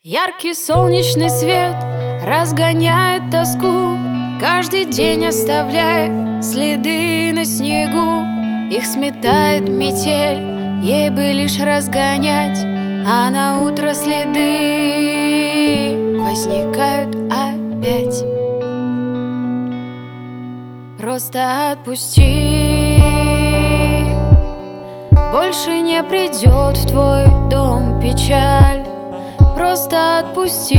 Яркий солнечный свет разгоняет тоску, каждый день оставляет следы на снегу. Их сметает метель, ей бы лишь разгонять, а на утро следы возникают опять. Просто отпусти, больше не придет в твой дом печаль. Просто отпусти,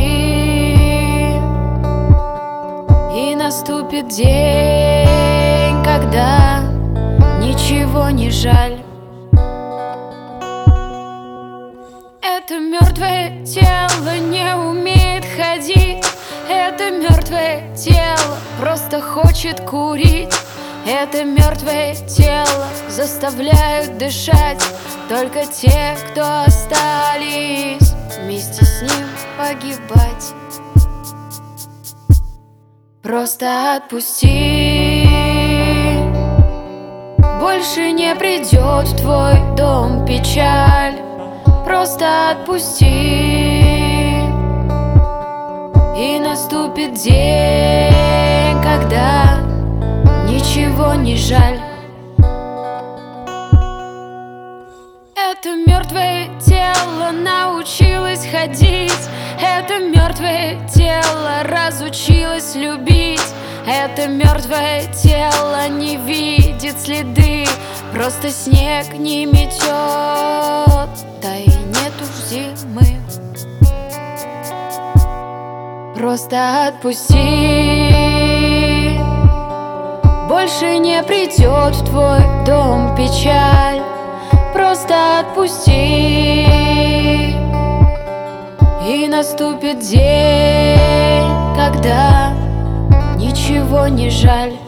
и наступит день, когда ничего не жаль. Это мертвое тело не умеет ходить, это мертвое тело просто хочет курить. Это мертвое тело заставляют дышать только те, кто остались, вместе с ним погибать. Просто отпусти, больше не придет в твой дом печаль. Просто отпусти, и наступит день, когда ничего не жаль. Это мертвое тело научилось ходить, это мертвое тело разучилось любить. Это мертвое тело не видит следы, просто снег не метет, да и нет уж зимы. Просто отпусти, больше не придет в твой дом печаль. Просто отпусти, и наступит день, когда ничего не жаль.